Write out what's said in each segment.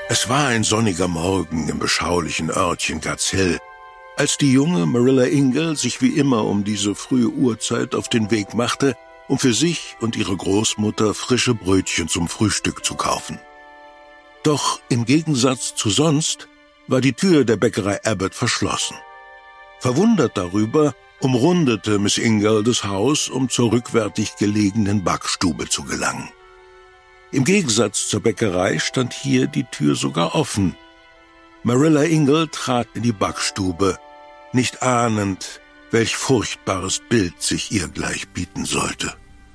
Es war ein sonniger Morgen im beschaulichen Örtchen Gazelle, als die junge Marilla Ingle sich wie immer um diese frühe Uhrzeit auf den Weg machte, um für sich und ihre Großmutter frische Brötchen zum Frühstück zu kaufen. Doch im Gegensatz zu sonst war die Tür der Bäckerei Abbott verschlossen. Verwundert darüber umrundete Miss Ingle das Haus, um zur rückwärtig gelegenen Backstube zu gelangen. Im Gegensatz zur Bäckerei stand hier die Tür sogar offen. Marilla Ingle trat in die Backstube, nicht ahnend, welch furchtbares Bild sich ihr gleich bieten sollte.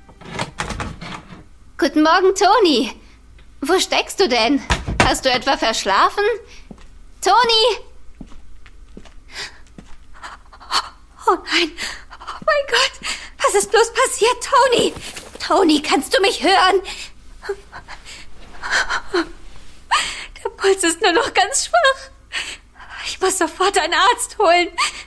Guten Morgen, Toni. Wo steckst du denn? Hast du etwa verschlafen? Toni! Oh nein, oh mein Gott, was ist bloß passiert, Toni? Toni, kannst du mich hören? Der Puls ist nur noch ganz schwach. Ich muss sofort einen Arzt holen.